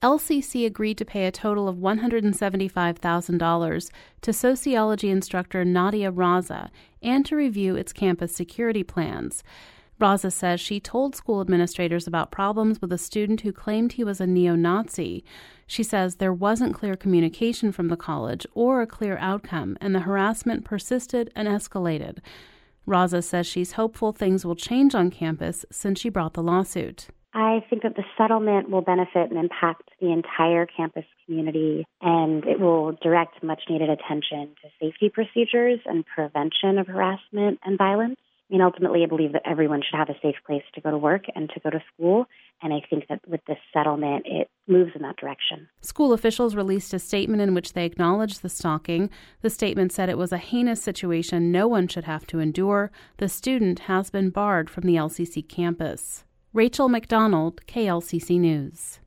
LCC agreed to pay a total of $175,000 to sociology instructor Nadia Raza and to review its campus security plans. Raza says she told school administrators about problems with a student who claimed he was a neo-Nazi. She says there wasn't clear communication from the college or a clear outcome, and the harassment persisted and escalated. Raza says she's hopeful things will change on campus since she brought the lawsuit. I think that the settlement will benefit and impact the entire campus community, and it will direct much-needed attention to safety procedures and prevention of harassment and violence. Ultimately, I believe that everyone should have a safe place to go to work and to go to school, and I think that with this settlement, it moves in that direction. School officials released a statement in which they acknowledged the stalking. The statement said it was a heinous situation no one should have to endure. The student has been barred from the LCC campus. Rachel McDonald, KLCC News.